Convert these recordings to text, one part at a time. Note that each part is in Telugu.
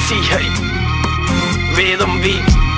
తెలిసి హై వేదం వి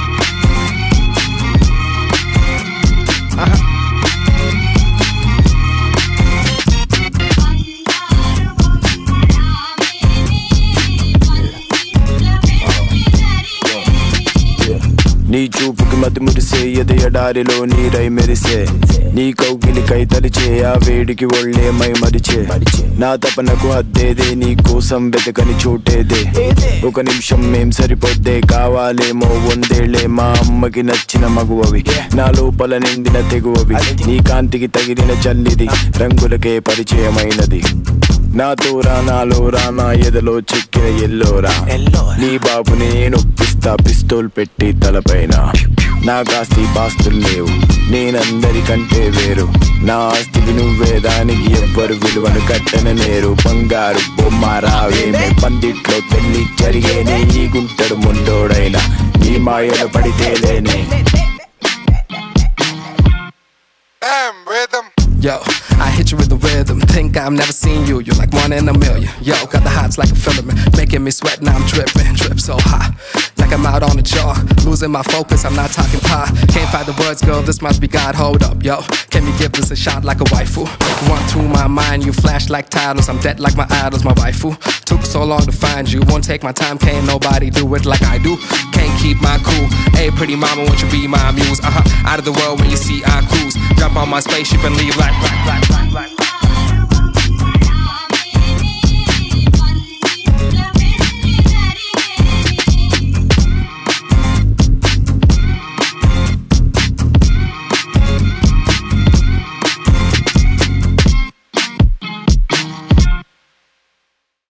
నీ చూపుకి మతి మురిసే ఎదయడారిలో నీరై మెరిసే నీ కౌగిలికై తలిచే ఆ వేడికి ఒళ్ళేమై మరిచే నా తపనకు హద్దేదే నీ కోసం వెతకని చోటేదే ఒక నిమిషం మేం సరిపోద్దే కావాలేమో వందేళ్లే మా అమ్మకి నచ్చిన మగువవి నా లోపల నిండిన తెగువవి నీ కాంతికి తగిలిన చల్లిది రంగులకే పరిచయమైనది నాతోరా నాలోరా నా ఎదలో చెక్కిన ఎల్లోరా నీ బాబుని నొప్పిస్తా పిస్తోల్ పెట్టి తలపైన నా కాస్తి పాస్తులు లేవు నేనందరికంటే వేరు నా ఆస్తికి నువ్వే దానికి ఎవ్వరు విలువను కట్టన నేరు బంగారు బొమ్మ రావేమే పందిట్లో పెళ్లి జరిగేనే ఈ గుంటడు ముండోడైనా నీ మాయలు పడితే లేనే Yo, I hit you with the rhythm. Think I've never seen you. You're like one in a million. Yo, got the hots like a filament, making me sweat. Now I'm dripping, drip so hot, like I'm out on a jog. Losing my focus, I'm not talking pie. Can't find the words, girl. This must be God. Hold up, yo. Can we give this a shot like a waifu? Run through my mind, you flash like titles. I'm dead like my idols, my waifu. Took so long to find you. Won't take my time, can't nobody do it like I do. Can't keep my cool. Hey, pretty mama, won't you be my muse? Out of the world when you see I cruise. Jump on my spaceship and leave like